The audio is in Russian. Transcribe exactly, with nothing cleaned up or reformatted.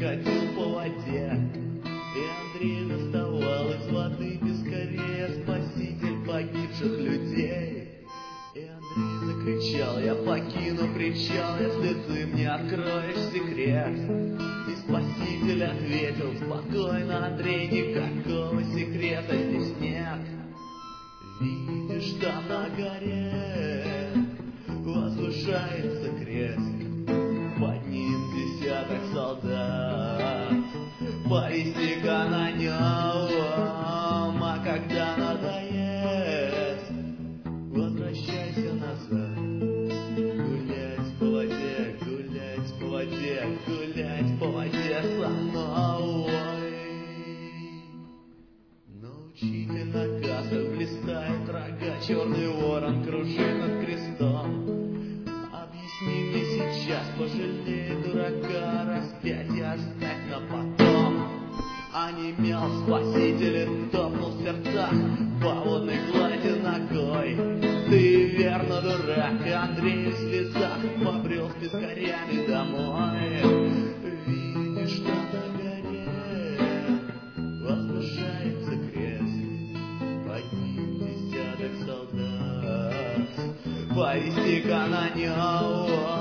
катил по воде, и Андрей доставал из воды пескарей, спаситель погибших людей. И Андрей закричал: я покину причал, если ты мне откроешь секрет. И спаситель ответил спокойно: Андрей, никакого секрета здесь нет. Видишь, там на горе возвышается крест, под ним десяток солдат. Повиси-ка на нем, а когда надоест, возвращайся назад. Гулять по воде, гулять по воде, гулять по воде со мной. Но учитель на кассах блистает рога, черный ворон кружит над крестом. Объясни мне сейчас, пожалей дурака, распятие оставь на потом. Онемел спаситель и топнул в сердцах по водной глади ногой. Ты верно дурак, и Андрей в слезах побрел с пескарями домой. Видишь, там на горе возвышается крест, под ним десяток солдат. Повиси-ка на нем,